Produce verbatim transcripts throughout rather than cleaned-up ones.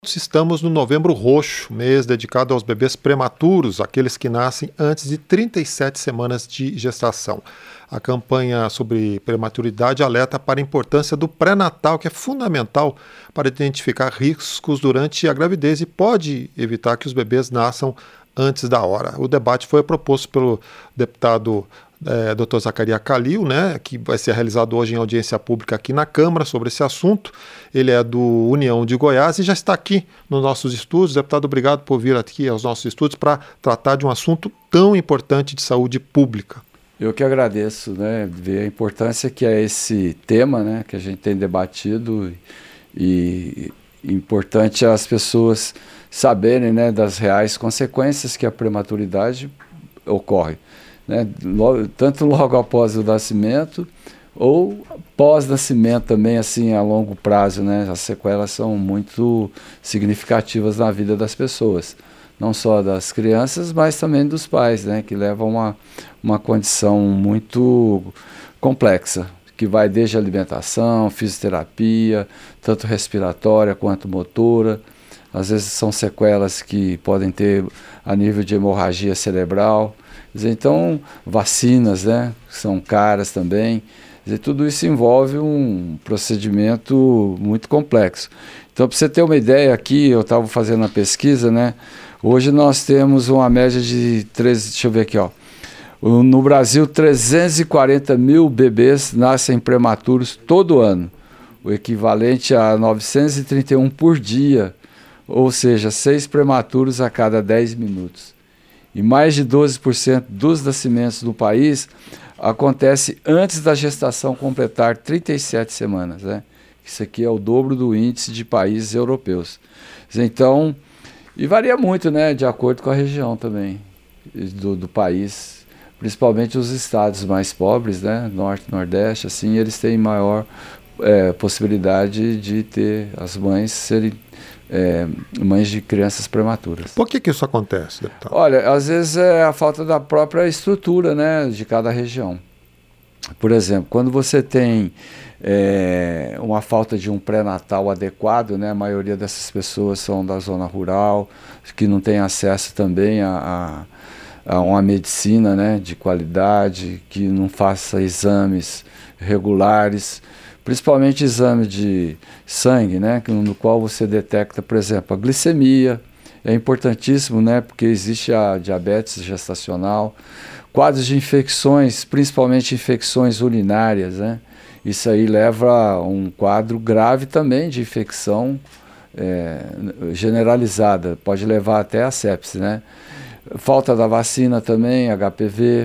Estamos no Novembro Roxo, mês dedicado aos bebês prematuros, aqueles que nascem antes de trinta e sete semanas de gestação. A campanha sobre prematuridade alerta para a importância do pré-natal, que é fundamental para identificar riscos durante a gravidez e pode evitar que os bebês nasçam antes da hora. O debate foi proposto pelo deputado É, doutor Zacarias Calil, né, que vai ser realizado hoje em audiência pública aqui na Câmara sobre esse assunto. Ele é do União de Goiás e já está aqui nos nossos estúdios. Deputado, obrigado por vir aqui aos nossos estúdios para tratar de um assunto tão importante de saúde pública. Eu que agradeço, né, ver a importância que é esse tema, né, que a gente tem debatido e, e importante as pessoas saberem, né, das reais consequências que a prematuridade ocorre. Né, logo, tanto logo após o nascimento ou pós-nascimento também, assim, a longo prazo, né, as sequelas são muito significativas na vida das pessoas, não só das crianças, mas também dos pais, né, que levam uma, uma condição muito complexa, que vai desde alimentação, fisioterapia, tanto respiratória quanto motora. Às vezes são sequelas que podem ter a nível de hemorragia cerebral. Então, vacinas, né, que são caras também. Dizer, tudo isso envolve um procedimento muito complexo. Então, para você ter uma ideia aqui, eu estava fazendo a pesquisa, né? Hoje nós temos uma média de treze, deixa eu ver aqui, ó. No Brasil, trezentos e quarenta mil bebês nascem prematuros todo ano, o equivalente a novecentos e trinta e um por dia, ou seja, seis prematuros a cada dez minutos. E mais de doze por cento dos nascimentos no país acontece antes da gestação completar trinta e sete semanas, né? Isso aqui é o dobro do índice de países europeus. Então, e varia muito, né, de acordo com a região também do, do país, principalmente os estados mais pobres, né, norte, nordeste, assim, eles têm maior é, possibilidade de ter as mães serem É, mães de crianças prematuras. Por que que isso acontece, deputado? Olha, às vezes é a falta da própria estrutura, né, de cada região. Por exemplo, quando você tem é, uma falta de um pré-natal adequado, né, a maioria dessas pessoas são da zona rural, que não tem acesso também a, a, a uma medicina, né, de qualidade, que não faça exames regulares, principalmente exame de sangue, né, no qual você detecta, por exemplo, a glicemia, é importantíssimo, né, porque existe a diabetes gestacional, quadros de infecções, principalmente infecções urinárias, né, isso aí leva a um quadro grave também de infecção é, generalizada, pode levar até a sepse, né, falta da vacina também, H P V,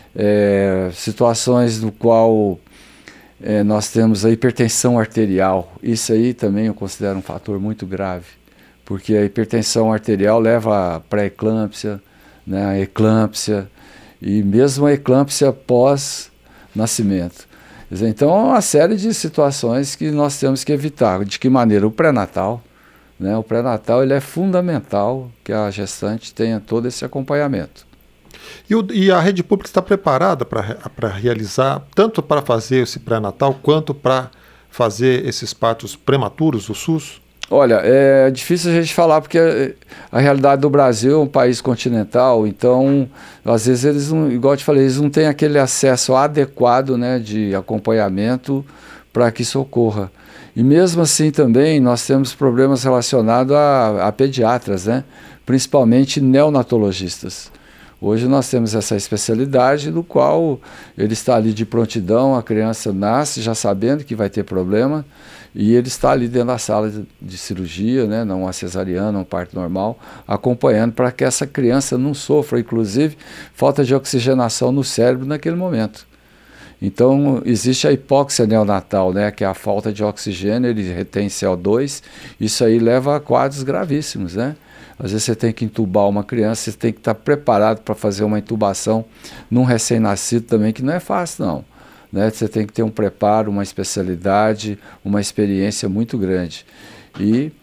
é, situações no qual É, nós temos a hipertensão arterial. Isso aí também eu considero um fator muito grave, porque a hipertensão arterial leva a pré-eclâmpsia, né, a eclâmpsia e mesmo a eclâmpsia pós-nascimento. Então, é uma série de situações que nós temos que evitar. De que maneira? O pré-natal, né, o pré-natal ele é fundamental que a gestante tenha todo esse acompanhamento. E, o, e a rede pública está preparada para realizar, tanto para fazer esse pré-natal, quanto para fazer esses partos prematuros, o SUS? Olha, é difícil a gente falar, porque a realidade do Brasil é um país continental, então, às vezes, eles não, igual eu te falei, eles não têm aquele acesso adequado, né, de acompanhamento para que isso ocorra. E mesmo assim também nós temos problemas relacionados a, a pediatras, né, principalmente neonatologistas. Hoje nós temos essa especialidade no qual ele está ali de prontidão, a criança nasce já sabendo que vai ter problema e ele está ali dentro da sala de, de cirurgia, né, não uma cesariana, um parto normal, acompanhando para que essa criança não sofra, inclusive, falta de oxigenação no cérebro naquele momento. Então, existe a hipóxia neonatal, né, que é a falta de oxigênio, ele retém C O dois, isso aí leva a quadros gravíssimos, né? Às vezes você tem que intubar uma criança, você tem que estar preparado para fazer uma intubação num recém-nascido também, que não é fácil não, né? Você tem que ter um preparo, uma especialidade, uma experiência muito grande. E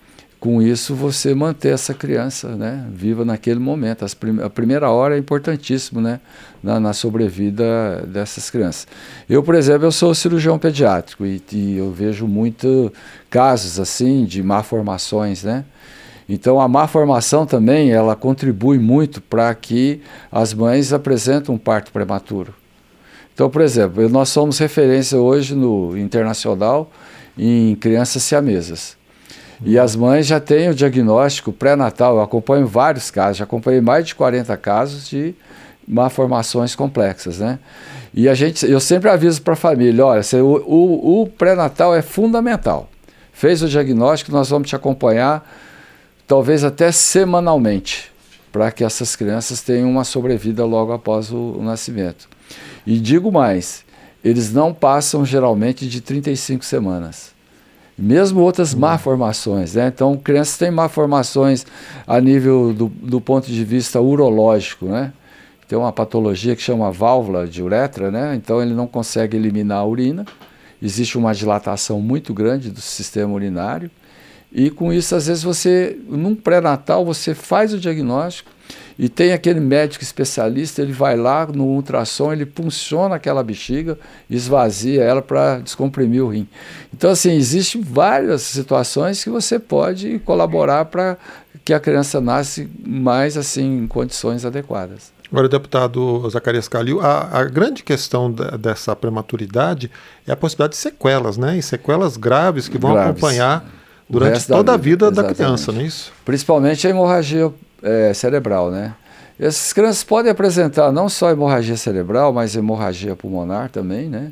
com isso você manter essa criança, né, viva naquele momento. As prim- a primeira hora é importantíssimo, né, na, na sobrevida dessas crianças. Eu, por exemplo, eu sou cirurgião pediátrico e, e eu vejo muitos casos assim de malformações, né? Então a malformação também ela contribui muito para que as mães apresentem um parto prematuro. Então, por exemplo, nós somos referência hoje no internacional em crianças siamesas. E as mães já têm o diagnóstico pré-natal. Eu acompanho vários casos, já acompanhei mais de quarenta casos de malformações complexas, né? E a gente, eu sempre aviso para a família, olha, você, o, o, o pré-natal é fundamental. Fez o diagnóstico, nós vamos te acompanhar, talvez até semanalmente, para que essas crianças tenham uma sobrevida logo após o, o nascimento. E digo mais, eles não passam geralmente de trinta e cinco semanas. Mesmo outras uhum. malformações, né? Então, crianças têm malformações a nível do, do ponto de vista urológico, né? Tem uma patologia que chama válvula de uretra, né? Então ele não consegue eliminar a urina, existe uma dilatação muito grande do sistema urinário, e com isso, às vezes, você, num pré-natal, você faz o diagnóstico e tem aquele médico especialista, ele vai lá no ultrassom, ele punciona aquela bexiga, esvazia ela para descomprimir o rim. Então, assim, existem várias situações que você pode colaborar para que a criança nasça mais, assim, em condições adequadas. Agora, deputado Zacarias Calil, a, a grande questão da, dessa prematuridade é a possibilidade de sequelas, né? E sequelas graves que vão graves. acompanhar durante toda a vida, vida da criança, não é isso? Principalmente a hemorragia é, cerebral, né? Essas crianças podem apresentar não só hemorragia cerebral, mas hemorragia pulmonar também, né?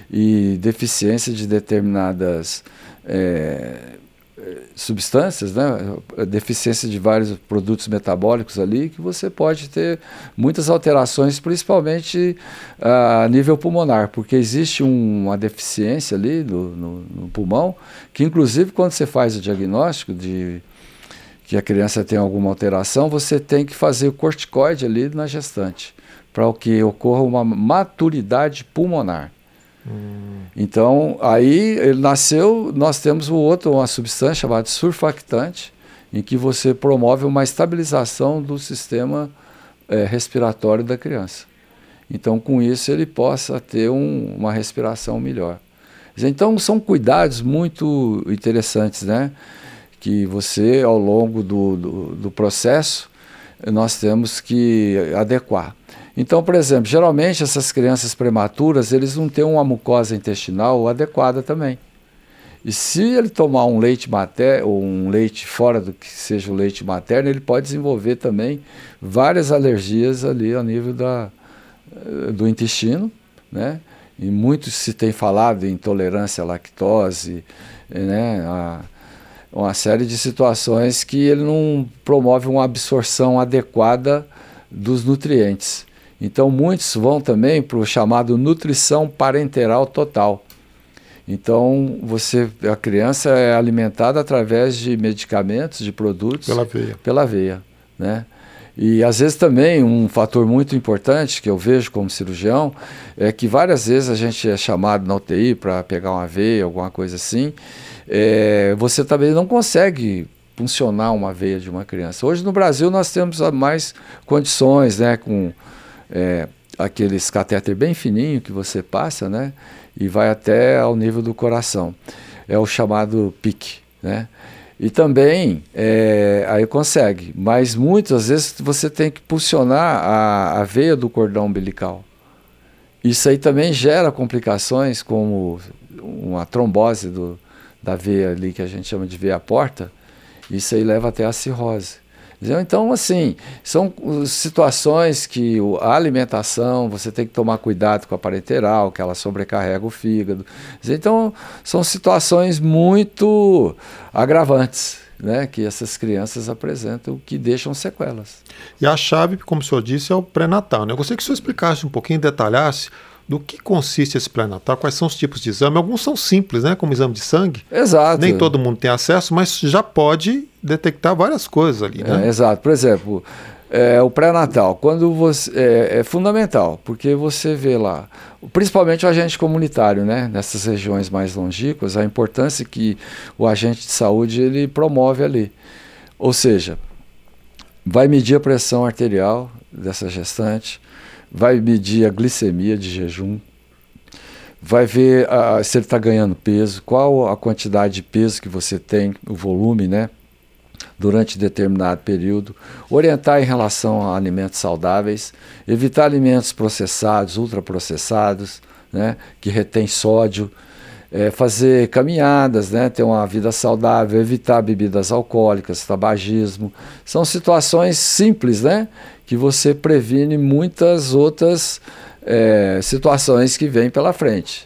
E deficiência de determinadas é, substâncias, né? Deficiência de vários produtos metabólicos ali, que você pode ter muitas alterações, principalmente a nível pulmonar, porque existe um, uma deficiência ali no, no, no pulmão, que inclusive quando você faz o diagnóstico de que a criança tem alguma alteração, você tem que fazer o corticoide ali na gestante, para que ocorra uma maturidade pulmonar. Hum. Então, aí ele nasceu, nós temos o outro, uma substância chamada surfactante, em que você promove uma estabilização do sistema é, respiratório da criança. Então, com isso, ele possa ter um, uma respiração melhor. Então, são cuidados muito interessantes, né? Que você, ao longo do, do, do processo, nós temos que adequar. Então, por exemplo, geralmente essas crianças prematuras, eles não têm uma mucosa intestinal adequada também. E se ele tomar um leite materno, ou um leite fora do que seja o leite materno, ele pode desenvolver também várias alergias ali ao nível da, do intestino, né? E muito se tem falado em intolerância à lactose, né? A, uma série de situações que ele não promove uma absorção adequada dos nutrientes. Então, muitos vão também para o chamado nutrição parenteral total. Então, você, a criança é alimentada através de medicamentos, de produtos... Pela veia. Pela veia, né? E, às vezes, também, um fator muito importante que eu vejo como cirurgião é que várias vezes a gente é chamado na U T I para pegar uma veia, alguma coisa assim, é, você também não consegue funcionar uma veia de uma criança. Hoje, no Brasil, nós temos mais condições, né, com é, aqueles catéter bem fininho que você passa, né, e vai até ao nível do coração. É o chamado P I C, né? E também, é, aí consegue, mas muitas vezes você tem que pulsionar a, a veia do cordão umbilical. Isso aí também gera complicações como uma trombose do, da veia ali, que a gente chama de veia porta. Isso aí leva até a cirrose. Então, assim, são situações que a alimentação, você tem que tomar cuidado com a parenteral, que ela sobrecarrega o fígado. Então, são situações muito agravantes, né, que essas crianças apresentam, que deixam sequelas. E a chave, como o senhor disse, é o pré-natal, né? Eu gostaria que o senhor explicasse um pouquinho, detalhasse do que consiste esse pré-natal, quais são os tipos de exame. Alguns são simples, né, como exame de sangue. Exato. Nem todo mundo tem acesso, mas já pode detectar várias coisas ali, né? É, exato. Por exemplo, É, o pré-natal, quando você é, é fundamental, porque você vê lá, principalmente o agente comunitário, né, nessas regiões mais longínquas, a importância que o agente de saúde ele promove ali. Ou seja, vai medir a pressão arterial dessa gestante, vai medir a glicemia de jejum, vai ver a, se ele está ganhando peso, qual a quantidade de peso que você tem, o volume, né? Durante determinado período, orientar em relação a alimentos saudáveis, evitar alimentos processados, ultraprocessados, né, que retém sódio, é, fazer caminhadas, né, ter uma vida saudável, evitar bebidas alcoólicas, tabagismo. São situações simples, né, que você previne muitas outras é, situações que vêm pela frente.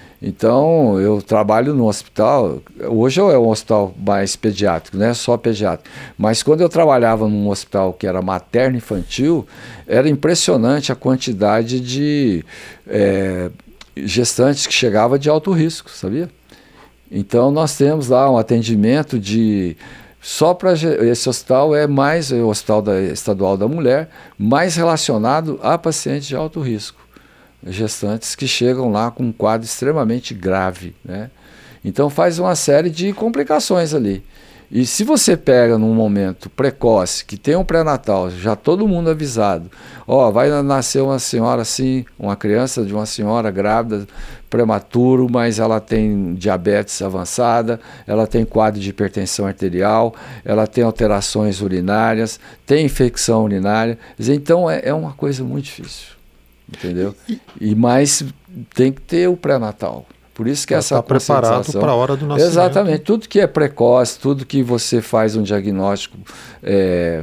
Então, eu trabalho no hospital, hoje é um hospital mais pediátrico, né? Só pediátrico. Mas quando eu trabalhava num hospital que era materno-infantil, era impressionante a quantidade de é, gestantes que chegava de alto risco, sabia? Então, nós temos lá um atendimento de... Só para esse hospital é mais, é o Hospital da, Estadual da Mulher, mais relacionado a pacientes de alto risco. Gestantes que chegam lá com um quadro extremamente grave, né? Então faz uma série de complicações ali. E se você pega num momento precoce, que tem um pré-natal, já todo mundo avisado, ó, vai nascer uma senhora assim, uma criança de uma senhora grávida, prematuro, mas ela tem diabetes avançada, ela tem quadro de hipertensão arterial, ela tem alterações urinárias, tem infecção urinária, então é, é uma coisa muito difícil. Entendeu? E mais tem que ter o pré-natal. Por isso que essa tá preparado para a hora do nascimento. Exatamente. Tudo que é precoce, tudo que você faz um diagnóstico é,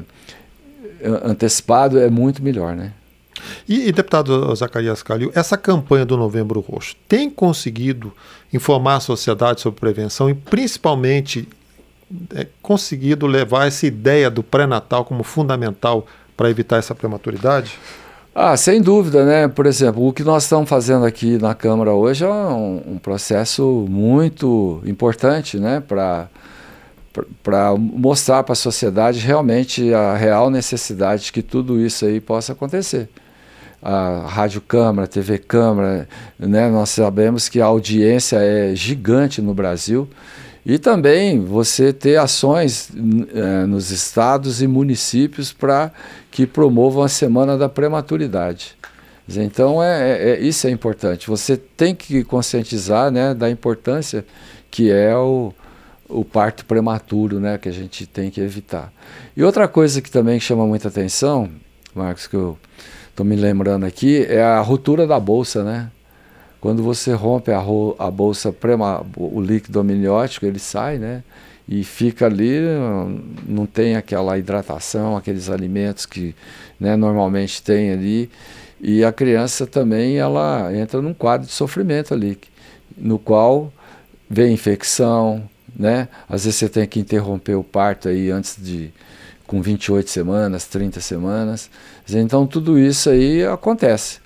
antecipado é muito melhor, né? E, e deputado Zacarias Calil, essa campanha do Novembro Roxo tem conseguido informar a sociedade sobre prevenção e principalmente é, conseguido levar essa ideia do pré-natal como fundamental para evitar essa prematuridade? Ah, sem dúvida, né? Por exemplo, o que nós estamos fazendo aqui na Câmara hoje é um, um processo muito importante, né? Para para mostrar para a sociedade realmente a real necessidade de que tudo isso aí possa acontecer. A Rádio Câmara, T V Câmara, né? Nós sabemos que a audiência é gigante no Brasil. E também você ter ações é, nos estados e municípios para que promovam a Semana da Prematuridade. Então, é, é, isso é importante. Você tem que conscientizar, né, da importância que é o, o parto prematuro, né, que a gente tem que evitar. E outra coisa que também chama muita atenção, Marcos, que eu estou me lembrando aqui, é a ruptura da bolsa, né? Quando você rompe a, ro a bolsa, prema o líquido amniótico, ele sai, né? E fica ali, não tem aquela hidratação, aqueles alimentos que, né, normalmente tem ali. E a criança também, ela entra num quadro de sofrimento ali, no qual vem infecção, né? Às vezes você tem que interromper o parto aí antes de, com vinte e oito semanas, trinta semanas. Então tudo isso aí acontece.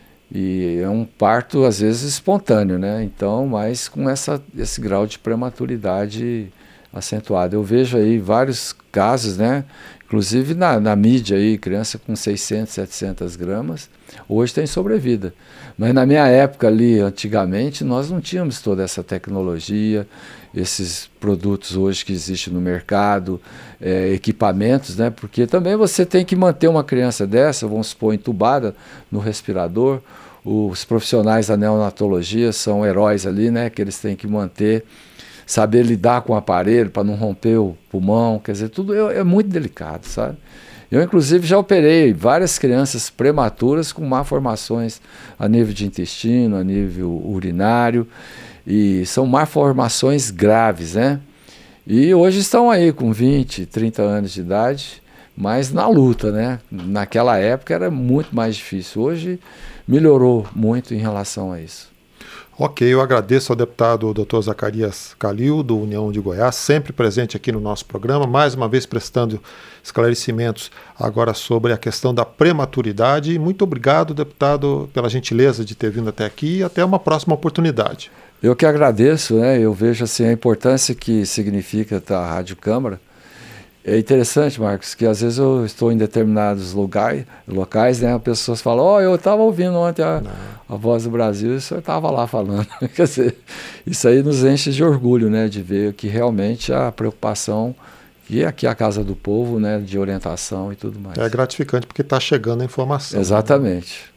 E é um parto, às vezes, espontâneo, né? Então, mas com essa, esse grau de prematuridade acentuado. Eu vejo aí vários casos, né? Inclusive na, na mídia aí, criança com seiscentas, setecentas gramas, hoje tem sobrevida. Mas na minha época ali, antigamente, nós não tínhamos toda essa tecnologia, esses produtos hoje que existem no mercado, é, equipamentos, né? Porque também você tem que manter uma criança dessa, vamos supor, entubada no respirador. Os profissionais da neonatologia são heróis ali, né? Que eles têm que manter, saber lidar com o aparelho para não romper o pulmão, quer dizer, tudo é, é muito delicado, sabe? Eu, inclusive, já operei várias crianças prematuras com malformações a nível de intestino, a nível urinário, e são malformações graves, né? E hoje estão aí com vinte, trinta anos de idade, mas na luta, né? Naquela época era muito mais difícil, hoje melhorou muito em relação a isso. Ok, eu agradeço ao deputado doutor Zacarias Calil, do União de Goiás, sempre presente aqui no nosso programa, mais uma vez prestando esclarecimentos agora sobre a questão da prematuridade. Muito obrigado, deputado, pela gentileza de ter vindo até aqui e até uma próxima oportunidade. Eu que agradeço, né? Eu vejo assim, a importância que significa a Rádio Câmara é interessante, Marcos, que às vezes eu estou em determinados locais, locais, né? As pessoas falam, ó, oh, eu estava ouvindo ontem a, a Voz do Brasil e o senhor estava lá falando. Quer dizer, isso aí nos enche de orgulho, né? De ver que realmente a preocupação, que aqui é a Casa do Povo, né? De orientação e tudo mais. É gratificante porque está chegando a informação. Exatamente.